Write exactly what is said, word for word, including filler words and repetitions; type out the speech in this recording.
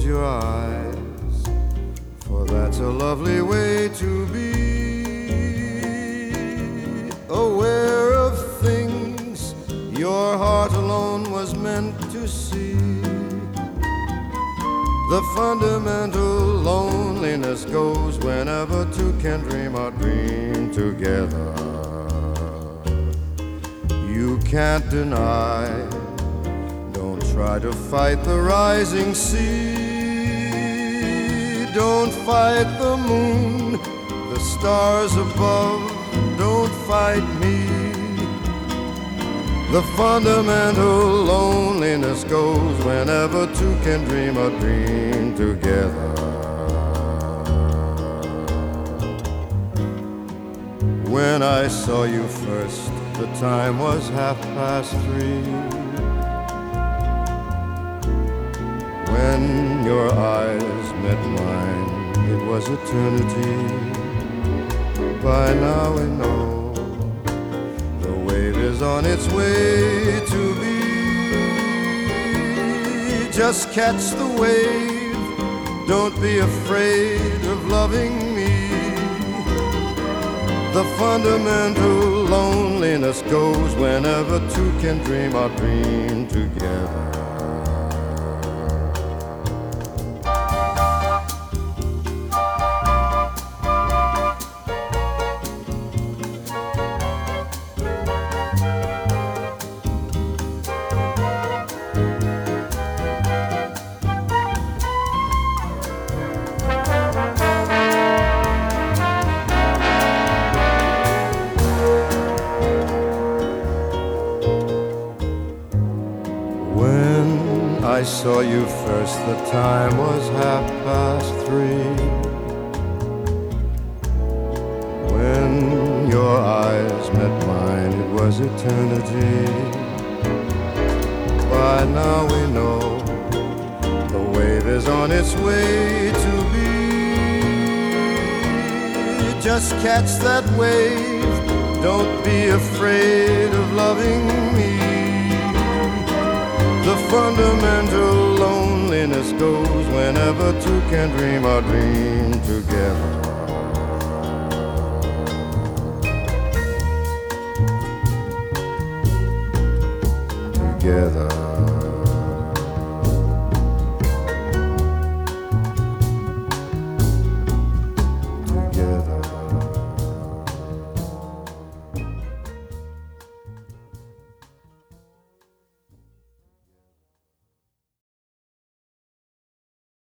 close your eyes, for that's a lovely way to be. Aware of things your heart alone was meant to see. The fundamental loneliness goes whenever two can dream a dream together. You can't deny, don't try to fight the rising sea. Don't fight the moon, the stars above, don't fight me. The fundamental loneliness goes whenever two can dream a dream together. When I saw you first, the time was half past three. When your eyes met mine, it was eternity. By now we know the wave is on its way to be. Just catch the wave, don't be afraid of loving me. The fundamental loneliness goes whenever two can dream a dream together. I saw you first, the time was half past three. When your eyes met mine, it was eternity. By now we know the wave is on its way to be. Just catch that wave, don't be afraid of loving me. The fundamental loneliness goes whenever two can dream a dream together. Together.